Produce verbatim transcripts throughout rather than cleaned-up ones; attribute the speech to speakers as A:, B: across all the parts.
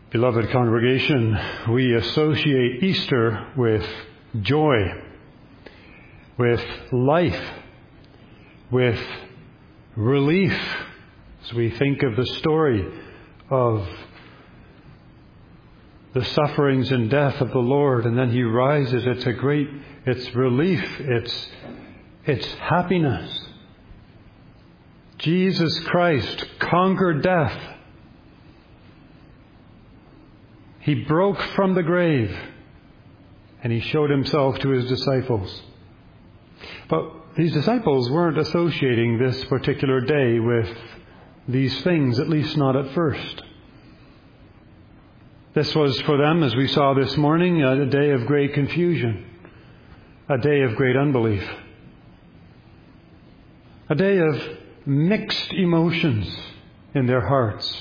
A: Beloved congregation, we associate Easter with joy, with life, with relief, as we think of the story of the sufferings and death of the Lord, and then He rises. It's a great, it's relief, it's, it's happiness. Jesus Christ conquered death. He broke from the grave, and He showed Himself to His disciples. But these disciples weren't associating this particular day with these things, at least not at first. This was for them, as we saw this morning, a day of great confusion, a day of great unbelief, a day of mixed emotions in their hearts.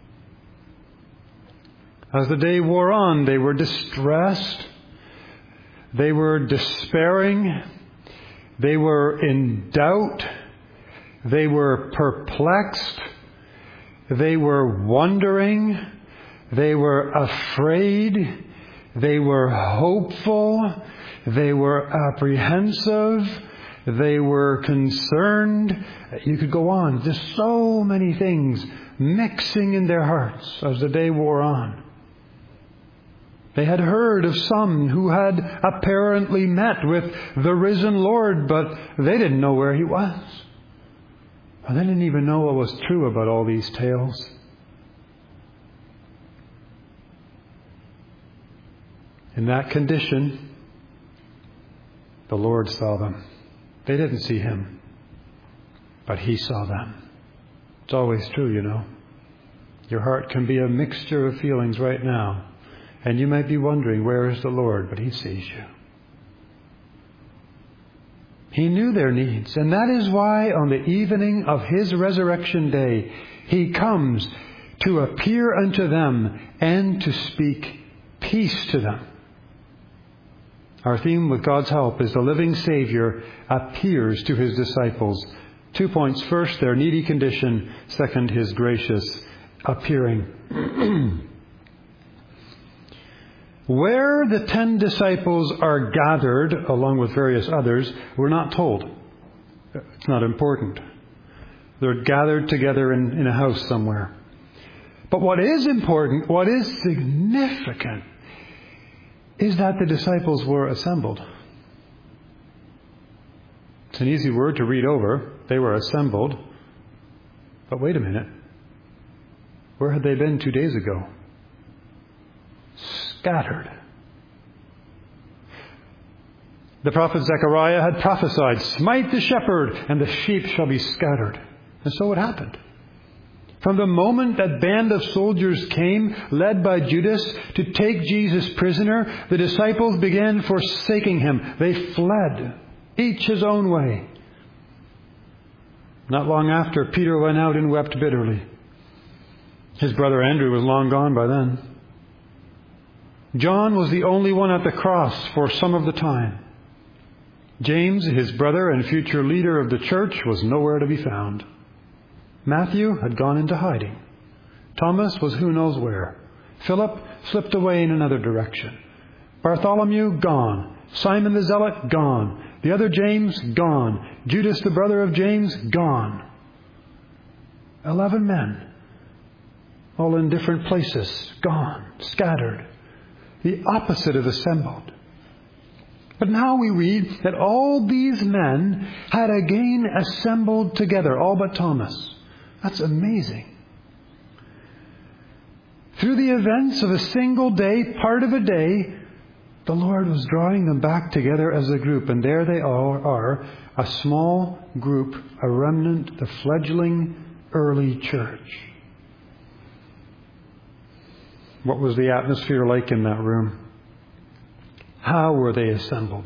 A: As the day wore on, they were distressed, they were despairing, they were in doubt, they were perplexed, they were wondering, they were afraid, they were hopeful, they were apprehensive, they were concerned. You could go on. Just so many things mixing in their hearts as the day wore on. They had heard of some who had apparently met with the risen Lord, but they didn't know where He was. They didn't even know what was true about all these tales. In that condition, the Lord saw them. They didn't see Him, but He saw them. It's always true, you know. Your heart can be a mixture of feelings right now. And you might be wondering, where is the Lord? But He sees you. He knew their needs. And that is why on the evening of His resurrection day, He comes to appear unto them and to speak peace to them. Our theme, with God's help, is the living Savior appears to His disciples. Two points. First, their needy condition. Second, His gracious appearing. Where the ten disciples are gathered, along with various others, we're not told. It's not important. They're gathered together in, in a house somewhere. But what is important, what is significant, is that the disciples were assembled. It's an easy word to read over. They were assembled. But wait a minute. Where had they been two days ago? Scattered. The prophet Zechariah had prophesied, "Smite the shepherd, and the sheep shall be scattered." And so it happened. From the moment that band of soldiers came, led by Judas, to take Jesus prisoner, the disciples began forsaking Him. They fled, each his own way. Not long after, Peter went out and wept bitterly. His brother Andrew was long gone by then. John was the only one at the cross for some of the time. James, his brother and future leader of the church, was nowhere to be found. Matthew had gone into hiding. Thomas was who knows where. Philip slipped away in another direction. Bartholomew, gone. Simon the Zealot, gone. The other James, gone. Judas, the brother of James, gone. Eleven men, all in different places, gone, scattered. The opposite of assembled. But now we read that all these men had again assembled together, all but Thomas. That's amazing. Through the events of a single day, part of a day, the Lord was drawing them back together as a group. And there they all are, a small group, a remnant, the fledgling early church. What was the atmosphere like in that room? How were they assembled?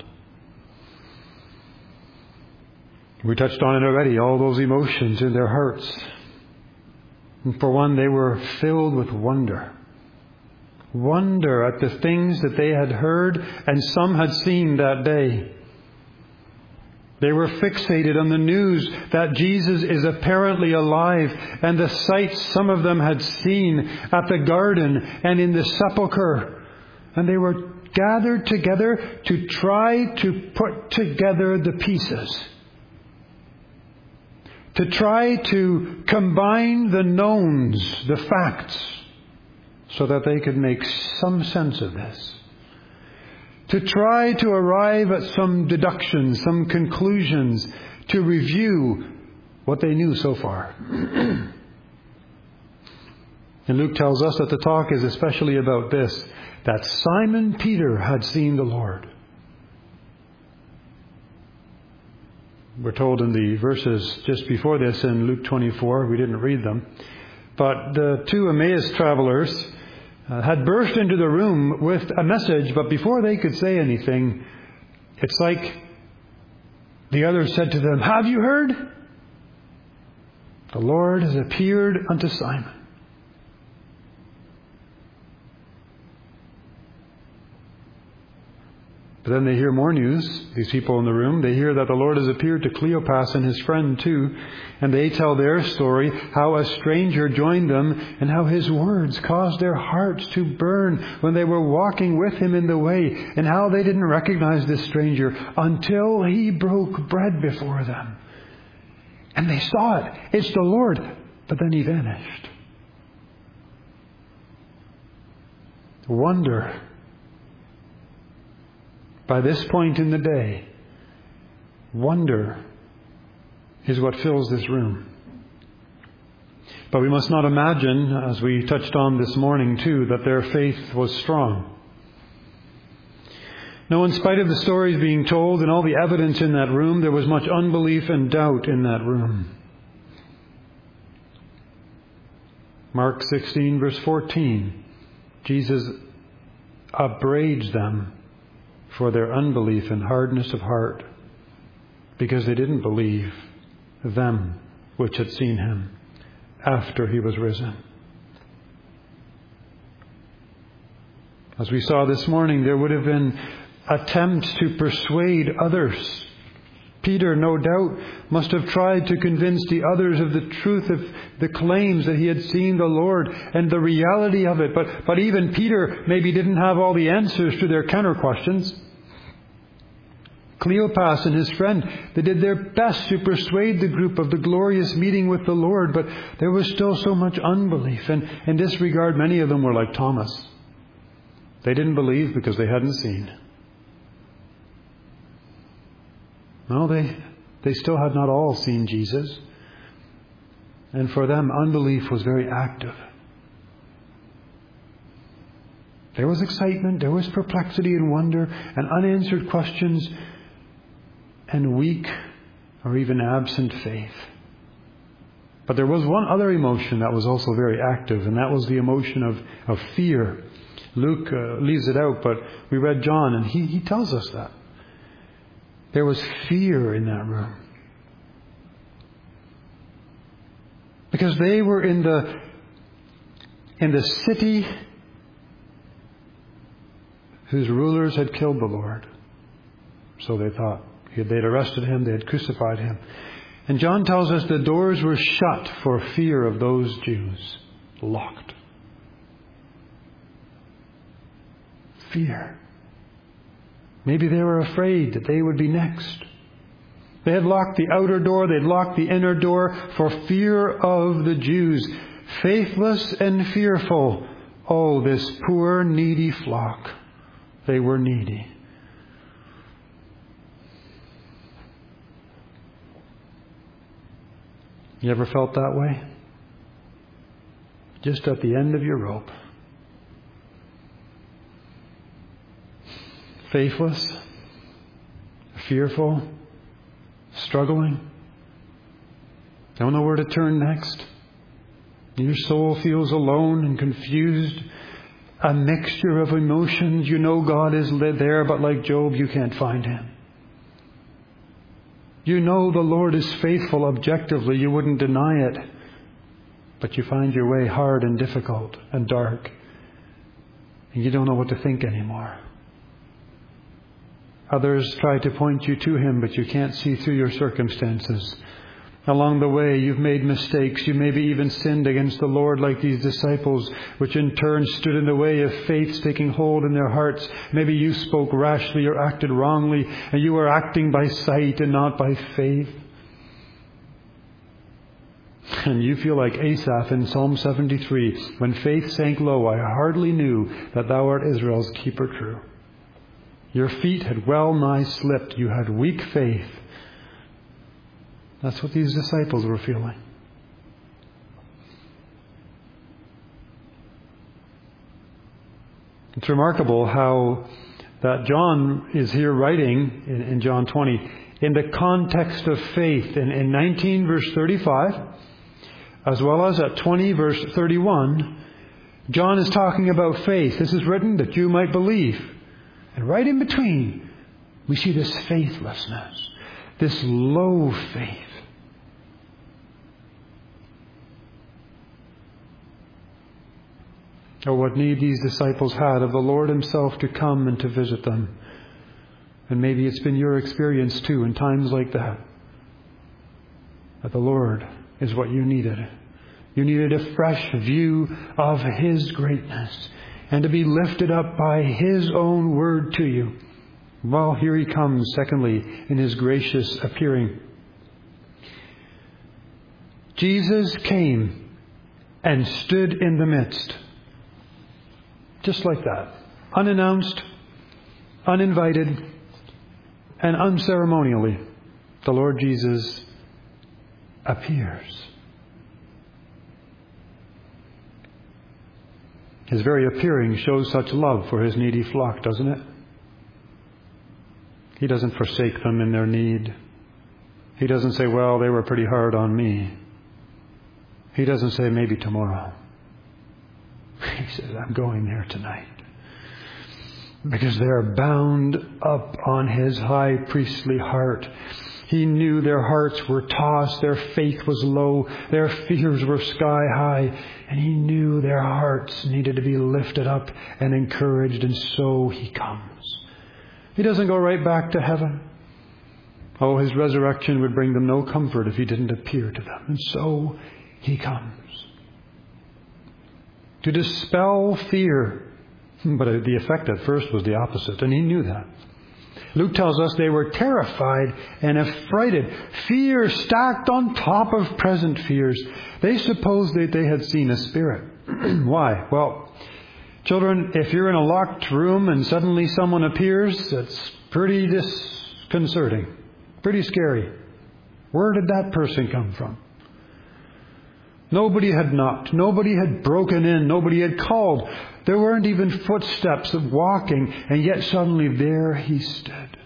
A: We touched on it already, all those emotions in their hearts. And for one, they were filled with wonder. Wonder at the things that they had heard and some had seen that day. They were fixated on the news that Jesus is apparently alive and the sights some of them had seen at the garden and in the sepulchre. And they were gathered together to try to put together the pieces. To try to combine the knowns, the facts, so that they could make some sense of this. To try to arrive at some deductions, some conclusions, to review what they knew so far. And Luke tells us that the talk is especially about this, that Simon Peter had seen the Lord. We're told in the verses just before this in Luke twenty-four, we didn't read them, but the two Emmaus travelers Uh, had burst into the room with a message, but before they could say anything, it's like the others said to them, "Have you heard? The Lord has appeared unto Simon." But then they hear more news, these people in the room. They hear that the Lord has appeared to Cleopas and his friend too. And they tell their story, how a stranger joined them and how his words caused their hearts to burn when they were walking with him in the way, and how they didn't recognize this stranger until he broke bread before them. And they saw it. It's the Lord. But then he vanished. Wonder. By this point in the day, wonder is what fills this room. But we must not imagine, as we touched on this morning too, that their faith was strong. No, in spite of the stories being told and all the evidence in that room, there was much unbelief and doubt in that room. Mark sixteen, verse fourteen, Jesus upbraids them for their unbelief and hardness of heart, because they didn't believe them which had seen him after he was risen. As we saw this morning, there would have been attempts to persuade others. Peter, no doubt, must have tried to convince the others of the truth of the claims that he had seen the Lord and the reality of it. But, but even Peter maybe didn't have all the answers to their counter questions. Cleopas and his friend, they did their best to persuade the group of the glorious meeting with the Lord, but there was still so much unbelief. And in this regard, many of them were like Thomas. They didn't believe because they hadn't seen. No, they, they still had not all seen Jesus. And for them, unbelief was very active. There was excitement, there was perplexity and wonder, and unanswered questions, and weak or even absent faith. But there was one other emotion that was also very active, and that was the emotion of, of fear. Luke uh, leaves it out, but we read John, and he, he tells us that. There was fear in that room. Because they were in the in the city whose rulers had killed the Lord. So they thought. They'd arrested him, they had crucified him. And John tells us the doors were shut for fear of those Jews. Locked. Fear. Maybe they were afraid that they would be next. They had locked the outer door, they'd locked the inner door for fear of the Jews. Faithless and fearful. Oh, this poor, needy flock. They were needy. You ever felt that way? Just at the end of your rope. Faithless, fearful, struggling. Don't know where to turn next. Your soul feels alone and confused. A mixture of emotions. You know God is there, but like Job, you can't find him. You know the Lord is faithful objectively. You wouldn't deny it. But you find your way hard and difficult and dark. And you don't know what to think anymore. Others try to point you to Him, but you can't see through your circumstances. Along the way, you've made mistakes. You maybe even sinned against the Lord like these disciples, which in turn stood in the way of faith taking hold in their hearts. Maybe you spoke rashly or acted wrongly, and you were acting by sight and not by faith. And you feel like Asaph in Psalm seventy-three, when faith sank low, I hardly knew that thou art Israel's keeper true. Your feet had well nigh slipped. You had weak faith. That's what these disciples were feeling. It's remarkable how that John is here writing in, in John twenty in the context of faith. In, in nineteen verse thirty-five, as well as at twenty verse thirty-one, John is talking about faith. This is written that you might believe. And right in between, we see this faithlessness, this low faith. Oh, what need these disciples had of the Lord Himself to come and to visit them. And maybe it's been your experience too in times like that. That the Lord is what you needed. You needed a fresh view of His greatness and to be lifted up by His own word to you. Well, here He comes, secondly, in His gracious appearing. Jesus came and stood in the midst. Just like that. Unannounced, uninvited, and unceremonially, the Lord Jesus appears. His very appearing shows such love for His needy flock, doesn't it? He doesn't forsake them in their need. He doesn't say, well, they were pretty hard on me. He doesn't say, maybe tomorrow. He says, I'm going there tonight. Because they are bound up on His high priestly heart. He knew their hearts were tossed, their faith was low, their fears were sky high, and He knew their hearts needed to be lifted up and encouraged, and so He comes. He doesn't go right back to heaven. Oh, His resurrection would bring them no comfort if He didn't appear to them, and so He comes. To dispel fear. But the effect at first was the opposite, and He knew that. Luke tells us they were terrified and affrighted. Fear stacked on top of present fears. They supposed that they had seen a spirit. Why? Well, children, if you're in a locked room and suddenly someone appears, it's pretty disconcerting, pretty scary. Where did that person come from? Nobody had knocked. Nobody had broken in. Nobody had called. There weren't even footsteps of walking, and yet suddenly there He stood.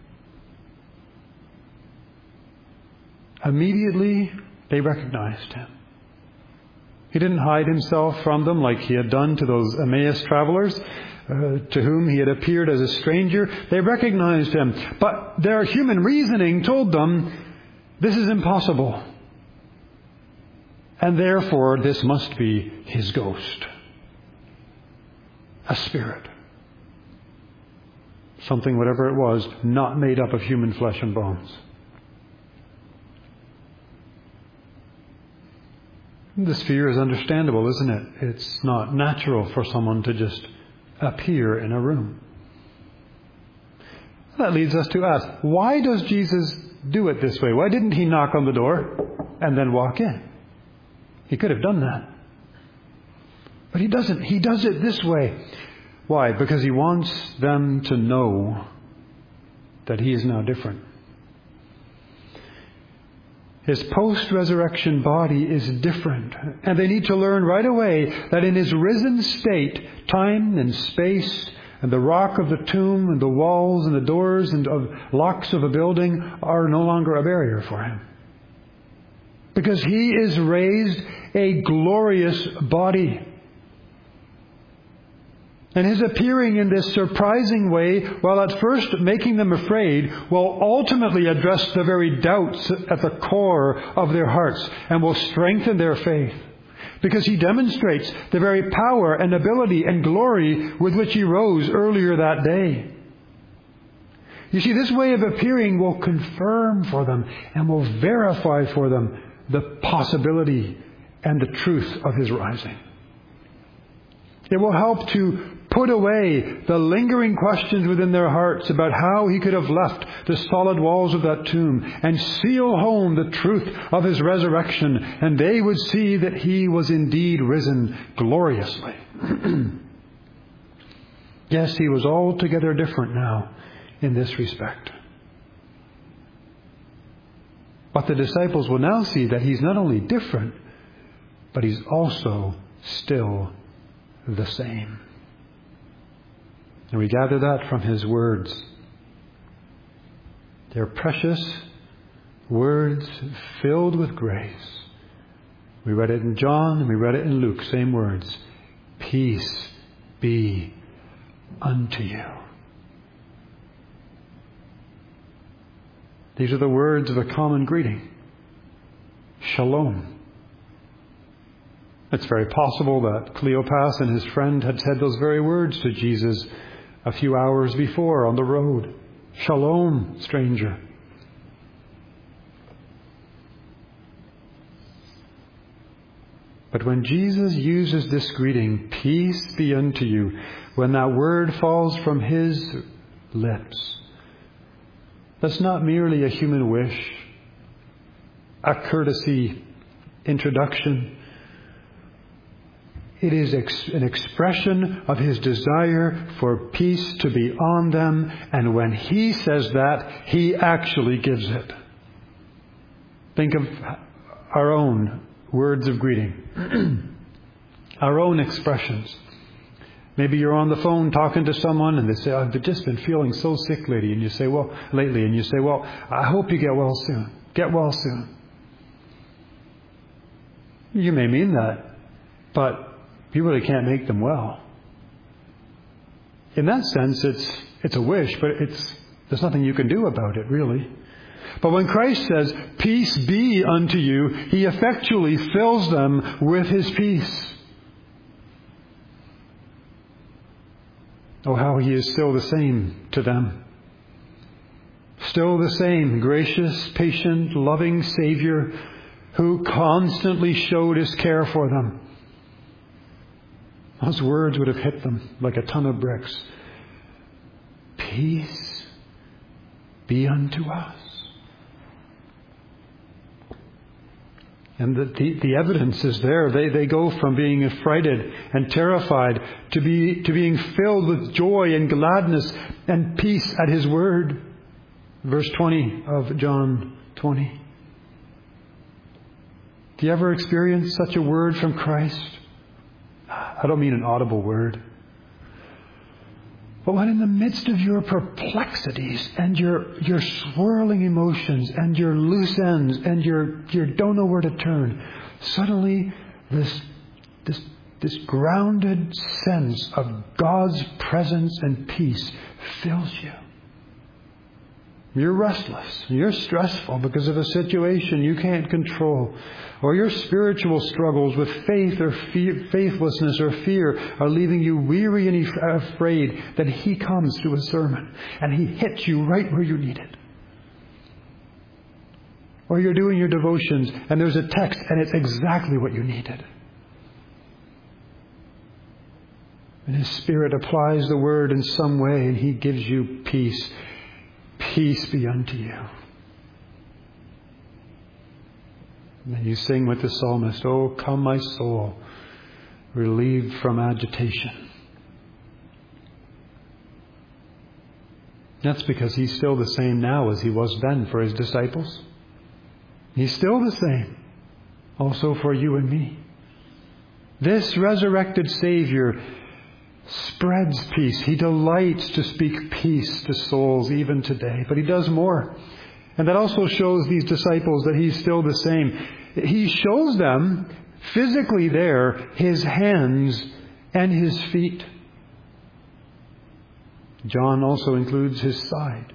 A: Immediately, they recognized Him. He didn't hide Himself from them like He had done to those Emmaus travelers, uh, to whom He had appeared as a stranger. They recognized Him, but their human reasoning told them, this is impossible. And therefore, this must be His ghost. A spirit. Something, whatever it was, not made up of human flesh and bones. This fear is understandable, isn't it? It's not natural for someone to just appear in a room. That leads us to ask, why does Jesus do it this way? Why didn't He knock on the door and then walk in? He could have done that. But He doesn't. He does it this way. Why? Because He wants them to know that He is now different. His post-resurrection body is different. And they need to learn right away that in His risen state, time and space and the rock of the tomb and the walls and the doors and of locks of a building are no longer a barrier for Him. Because He is raised a glorious body. And His appearing in this surprising way, while at first making them afraid, will ultimately address the very doubts at the core of their hearts and will strengthen their faith. Because He demonstrates the very power and ability and glory with which He rose earlier that day. You see, this way of appearing will confirm for them and will verify for them the possibility and the truth of His rising. It will help to put away the lingering questions within their hearts about how He could have left the solid walls of that tomb and seal home the truth of His resurrection, and they would see that He was indeed risen gloriously. Yes, He was altogether different now in this respect. But the disciples will now see that He's not only different, but He's also still the same. And we gather that from His words. They're precious words filled with grace. We read it in John and we read it in Luke, same words. Peace be unto you. These are the words of a common greeting. Shalom. It's very possible that Cleopas and his friend had said those very words to Jesus a few hours before on the road. Shalom, stranger. But when Jesus uses this greeting, peace be unto you, when that word falls from His lips, that's not merely a human wish, a courtesy introduction. It is ex- an expression of His desire for peace to be on them, and when He says that, He actually gives it. Think of our own words of greeting, our own expressions. Maybe you're on the phone talking to someone and they say, I've just been feeling so sick lately. And you say, well, lately. And you say, well, I hope you get well soon. Get well soon. You may mean that, but you really can't make them well. In that sense, it's it's a wish, but it's there's nothing you can do about it, really. But when Christ says, peace be unto you, He effectually fills them with His peace. Oh, how He is still the same to them. Still the same gracious, patient, loving Savior who constantly showed His care for them. Those words would have hit them like a ton of bricks. Peace be unto us. And the, the, the evidence is there. They, they go from being affrighted and terrified to be to being filled with joy and gladness and peace at His word. Verse twenty of John twenty. Do you ever experience such a word from Christ? I don't mean an audible word. But when in the midst of your perplexities and your your swirling emotions and your loose ends and your you don't know where to turn, suddenly this this this grounded sense of God's presence and peace fills you. You're restless. You're stressful because of a situation you can't control. Or your spiritual struggles with faith or fear, faithlessness or fear are leaving you weary and afraid. Then He comes to a sermon and He hits you right where you need it. Or you're doing your devotions and there's a text and it's exactly what you needed. And His Spirit applies the word in some way and He gives you peace. Peace be unto you. And then you sing with the psalmist, oh, come my soul, relieved from agitation. That's because He's still the same now as He was then for His disciples. He's still the same also for you and me. This resurrected Savior spreads peace. He delights to speak peace to souls even today. But He does more. And that also shows these disciples that He's still the same. He shows them physically there His hands and His feet. John also includes His side.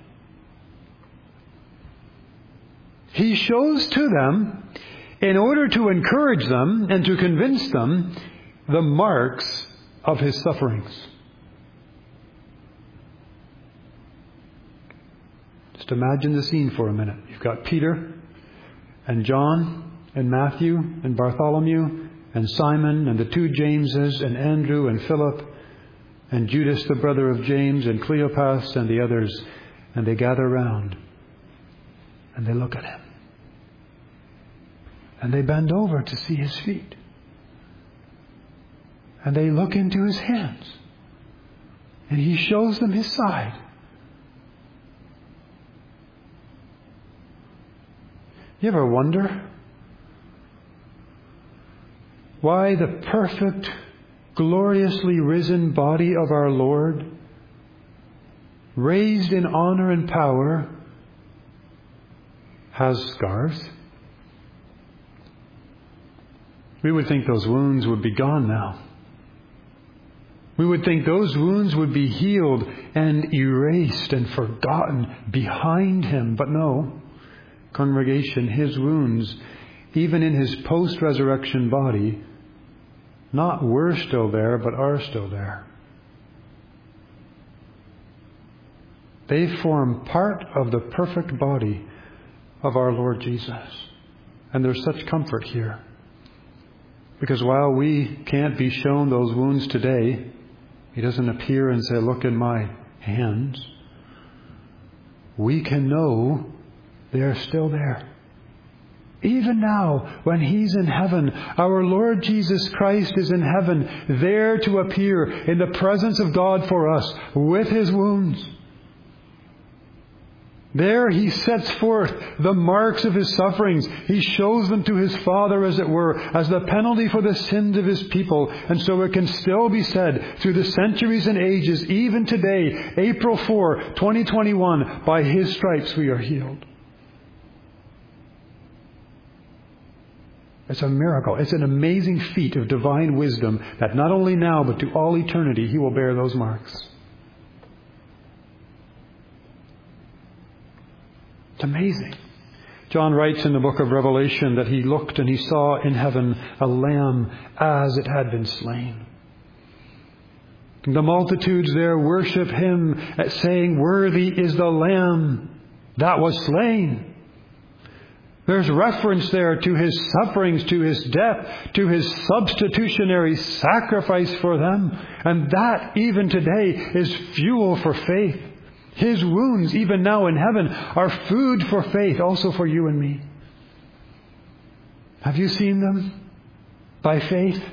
A: He shows to them, in order to encourage them and to convince them, the marks of His sufferings. Just imagine the scene for a minute. You've got Peter and John and Matthew and Bartholomew and Simon and the two Jameses and Andrew and Philip and Judas, the brother of James, and Cleopas and the others. And they gather round and they look at him. And they bend over to see his feet. And they look into his hands. And he shows them his side. You ever wonder why the perfect, gloriously risen body of our Lord, raised in honor and power, has scars? We would think those wounds would be gone now. We would think those wounds would be healed and erased and forgotten behind him. But no, congregation, his wounds, even in his post-resurrection body, not were still there, but are still there. They form part of the perfect body of our Lord Jesus. And there's such comfort here. Because while we can't be shown those wounds today, he doesn't appear and say, look in my hands. We can know they're still there. Even now, when he's in heaven, our Lord Jesus Christ is in heaven, there to appear in the presence of God for us with his wounds. There he sets forth the marks of his sufferings. He shows them to his Father, as it were, as the penalty for the sins of his people. And so it can still be said through the centuries and ages, even today, April fourth, twenty twenty-one, by his stripes we are healed. It's a miracle. It's an amazing feat of divine wisdom that not only now, but to all eternity, he will bear those marks. It's amazing. John writes in the book of Revelation that he looked and he saw in heaven a lamb as it had been slain. The multitudes there worship him, saying, worthy is the lamb that was slain. There's reference there to his sufferings, to his death, to his substitutionary sacrifice for them. And that, even today, is fuel for faith. His wounds, even now in heaven, are food for faith, also for you and me. Have you seen them by faith?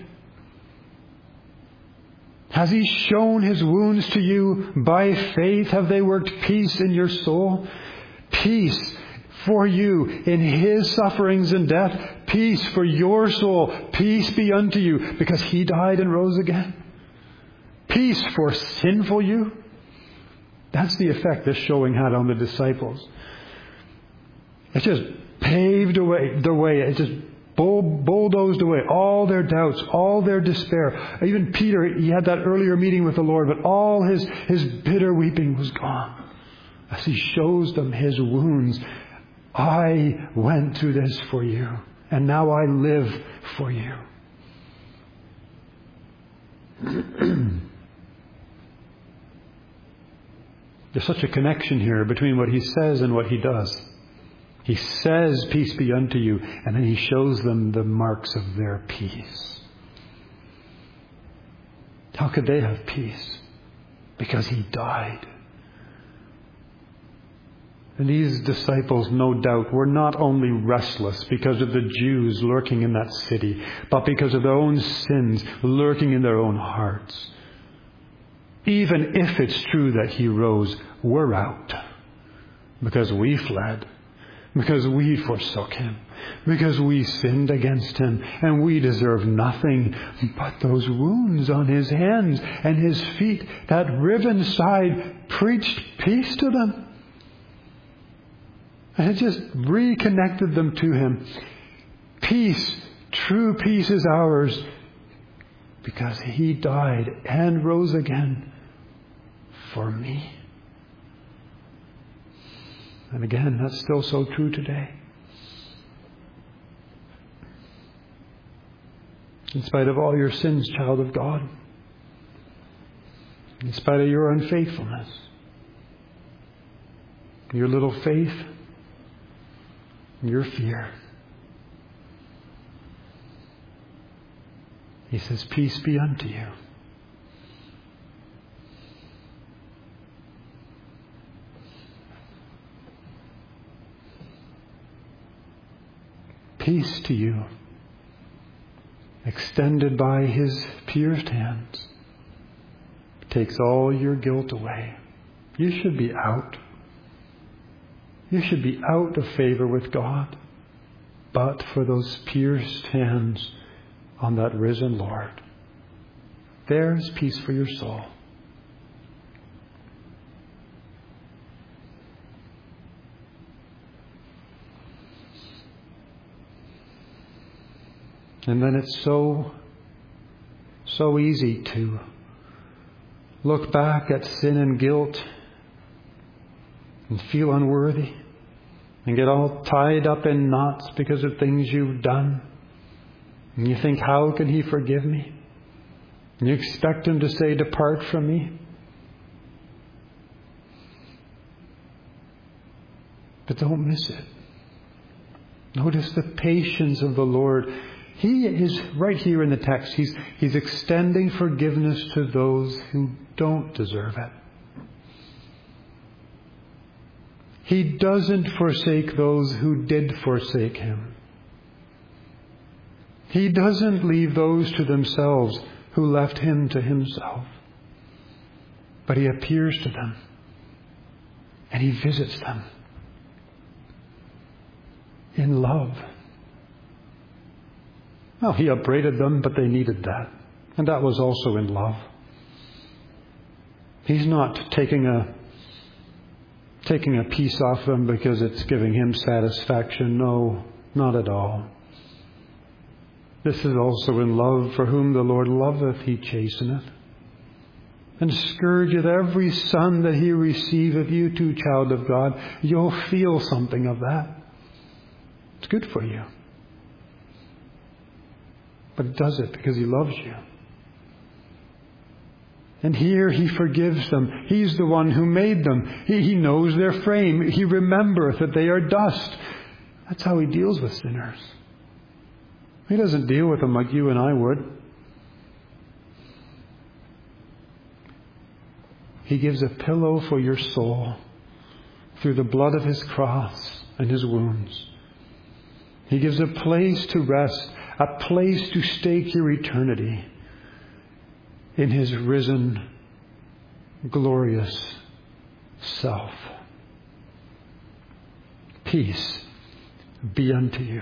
A: Has he shown his wounds to you by faith? Have they worked peace in your soul? Peace for you in his sufferings and death. Peace for your soul. Peace be unto you because he died and rose again. Peace for sinful you. That's the effect this showing had on the disciples. It just paved away the way. It just bulldozed away all their doubts, all their despair. Even Peter, he had that earlier meeting with the Lord, but all his, his bitter weeping was gone. As he shows them his wounds. I went through this for you, and now I live for you. There's such a connection here between what he says and what he does. He says, peace be unto you, and then he shows them the marks of their peace. How could they have peace? Because he died. And these disciples, no doubt, were not only restless because of the Jews lurking in that city, but because of their own sins lurking in their own hearts. Even if it's true that he rose, we're out. Because we fled. Because we forsook him. Because we sinned against him. And we deserve nothing but those wounds on his hands and his feet. That riven side preached peace to them. And it just reconnected them to him. Peace, true peace is ours. Because he died and rose again for me. And again, that's still so true today. In spite of all your sins, child of God. In spite of your unfaithfulness. your little faith, your fear. He says, peace be unto you. Peace to you, extended by His pierced hands, takes all your guilt away. You should be out. You should be out of favor with God, but for those pierced hands on that risen Lord. There's peace for your soul. And then it's so, so easy to look back at sin and guilt and feel unworthy and get all tied up in knots because of things you've done. And you think, how can He forgive me? And you expect Him to say, depart from me. But don't miss it. Notice the patience of the Lord. He is right here in the text. He's, he's extending forgiveness to those who don't deserve it. He doesn't forsake those who did forsake Him. He doesn't leave those to themselves who left Him to Himself. But He appears to them and He visits them in love. Well, He upbraided them, but they needed that. And that was also in love. He's not taking a taking a piece off them because it's giving Him satisfaction. No, not at all. This is also in love. For whom the Lord loveth, He chasteneth, and scourgeth every son that He receiveth. You too, child of God, you'll feel something of that. It's good for you. But He does it because He loves you. And here He forgives them. He's the one who made them. He, he knows their frame. He remembereth that they are dust. That's how He deals with sinners. He doesn't deal with them like you and I would. He gives a pillow for your soul through the blood of His cross and His wounds. He gives a place to rest, a place to stake your eternity in His risen, glorious self. Peace be unto you.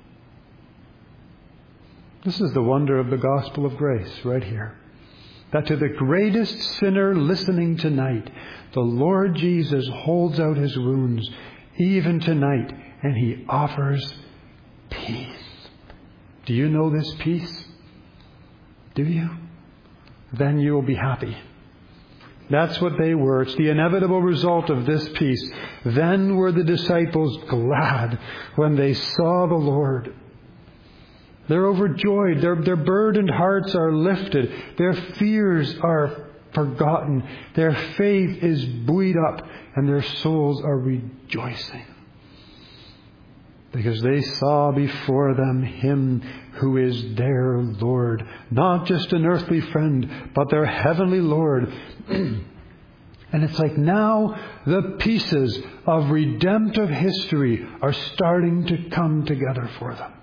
A: This is the wonder of the gospel of grace right here. That to the greatest sinner listening tonight, the Lord Jesus holds out His wounds even tonight, and He offers peace. Do you know this peace? Do you? Then you will be happy. That's what they were. It's the inevitable result of this peace. Then were the disciples glad when they saw the Lord. They're overjoyed. Their, their burdened hearts are lifted. Their fears are forgotten. Their faith is buoyed up, and their souls are rejoicing. Because they saw before them Him who is their Lord. Not just an earthly friend, but their heavenly Lord. And it's like now the pieces of redemptive history are starting to come together for them.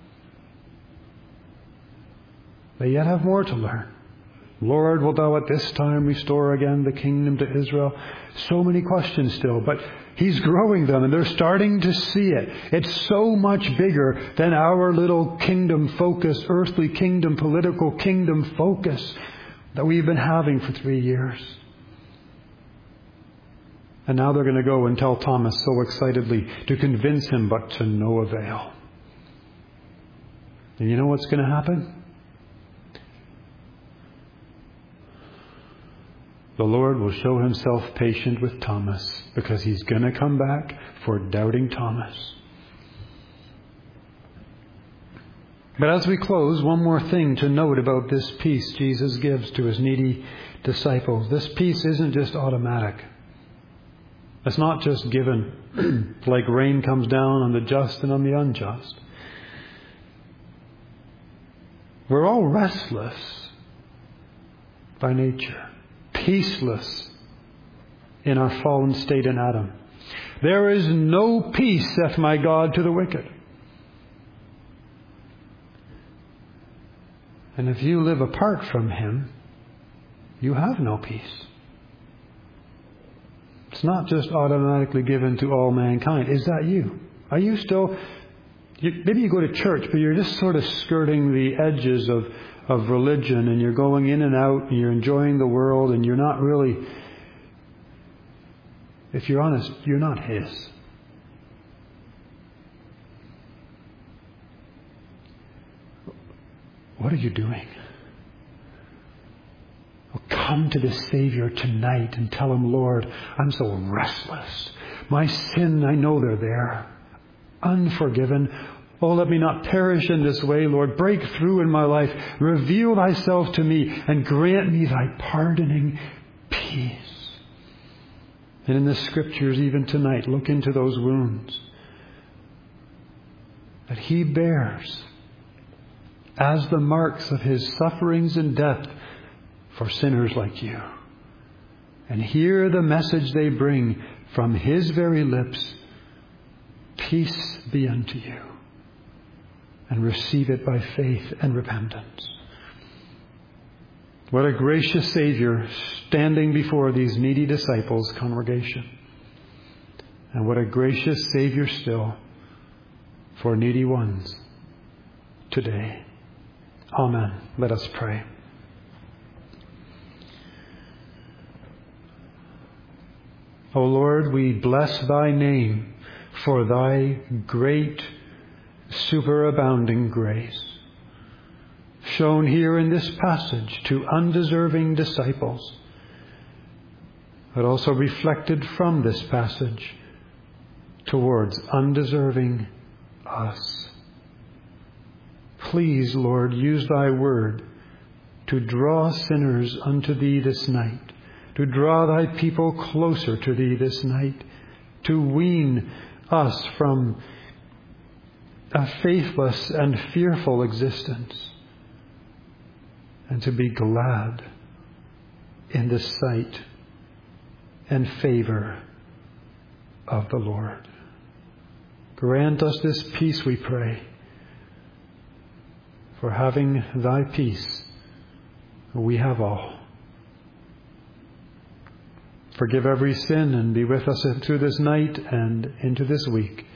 A: They yet have more to learn. Lord, wilt Thou at this time restore again the kingdom to Israel? So many questions still, but He's growing them and they're starting to see it. It's so much bigger than our little kingdom focus, earthly kingdom, political kingdom focus that we've been having for three years. And now they're going to go and tell Thomas so excitedly to convince him, but to no avail. And you know what's going to happen? The Lord will show Himself patient with Thomas because He's going to come back for doubting Thomas. But as we close, one more thing to note about this peace Jesus gives to His needy disciples. This peace isn't just automatic. It's not just given like rain comes down on the just and on the unjust. We're all restless by nature, peaceless in our fallen state in Adam. There is no peace, saith my God, to the wicked. And if you live apart from Him, you have no peace. It's not just automatically given to all mankind. Is that you? Are you still... You, maybe you go to church, but you're just sort of skirting the edges of, of religion, and you're going in and out, and you're enjoying the world, and you're not really... If you're honest, you're not His. What are you doing? Well, come to the Savior tonight and tell Him, Lord, I'm so restless. My sin, I know they're there. Unforgiven. Oh, let me not perish in this way, Lord. Break through in my life. Reveal Thyself to me and grant me Thy pardoning peace. And in the Scriptures, even tonight, look into those wounds that He bears as the marks of His sufferings and death for sinners like you. And hear the message they bring from His very lips. Peace be unto you. And receive it by faith and repentance. What a gracious Savior standing before these needy disciples' congregation. And what a gracious Savior still for needy ones today. Amen. Let us pray. O Lord, we bless Thy name for Thy great superabounding grace, shown here in this passage to undeserving disciples, but also reflected from this passage towards undeserving us. Please, Lord, use Thy word to draw sinners unto Thee this night, to draw Thy people closer to Thee this night, to wean us from a faithless and fearful existence, and to be glad in the sight and favor of the Lord. Grant us this peace, we pray, for having Thy peace, we have all. Forgive every sin and be with us through this night and into this week.